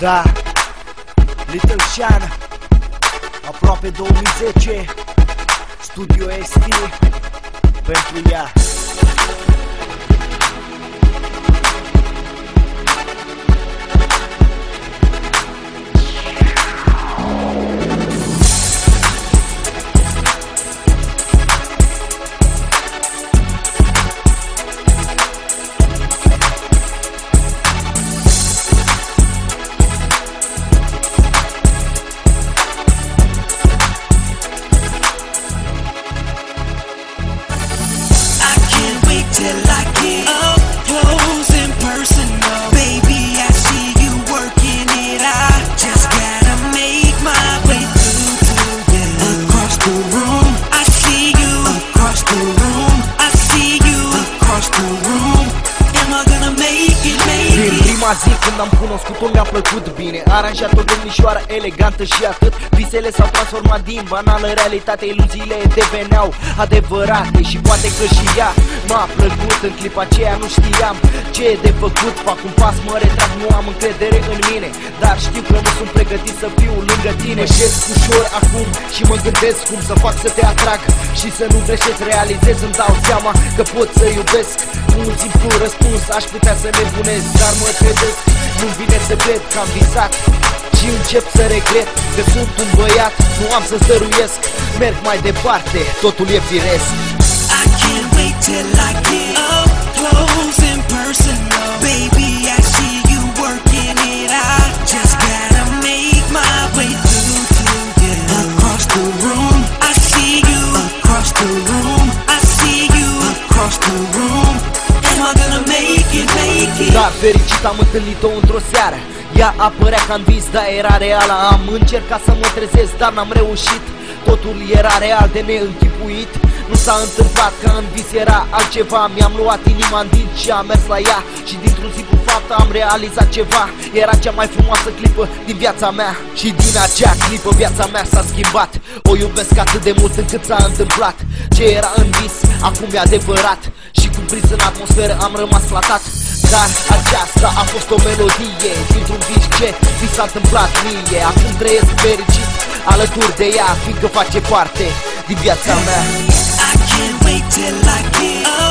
Da, Little Sean, aproape 2010, Studio ST, pentru ea. Till I get up close and personal, baby, I see you working it. I just gotta make my way through to you. Across the room, I see you. Across the room, I see you. Across the room, am I gonna make it, Din prima zi când am cunoscut-o mi-a plăcut bine. Aranjat-o domnișoară elegantă și atât. Visele s-au transformat din banală realitate, iluziile deveneau adevărate. Și poate că și ea m-a plăcut. În clipa aceea nu știam ce e de făcut. Fac un pas, mă retrag, nu am încredere în mine, dar știu că nu sunt pregătit să fiu lângă tine. Mășesc ușor acum și mă gândesc cum să fac să te atrag și să nu greșesc. Realizez, îmi dau seama că pot să iubesc. Cu un simplu răspuns aș putea să nebunesc, dar mă trezesc, nu-mi vine să cred că am visat și încep să regret că sunt un băiat. Nu am să stăruiesc, merg mai departe, totul e firesc. I can't wait till I get up close and personal, baby, I see you working it. I just gotta make my way through to you. Across the room, I see you. Across the room, I see you. Across the room, am I gonna make it, make it? Dar fericit am întâlnit-o într-o seară. Ea apărea ca-n vis, dar era reală. Am încercat să mă trezesc, dar n-am reușit. Totul era real de neînchipuit. Nu s-a întâmplat ca în vis, era altceva. Mi-am luat inima în dinți și am mers la ea. Și dintr-un simplu fapt am realizat ceva. Era cea mai frumoasă clipă din viața mea. Și din acea clipă viața mea s-a schimbat. O iubesc atât de mult încât s-a întâmplat. Ce era în vis, acum e adevărat. Și cuprins în atmosferă am rămas flatat. Dar aceasta a fost o melodie dintr-un vis ce mi s-a întâmplat mie. Acum trăiesc fericit alături de ea, fiindcă face parte din viața mea. I can't wait till I get up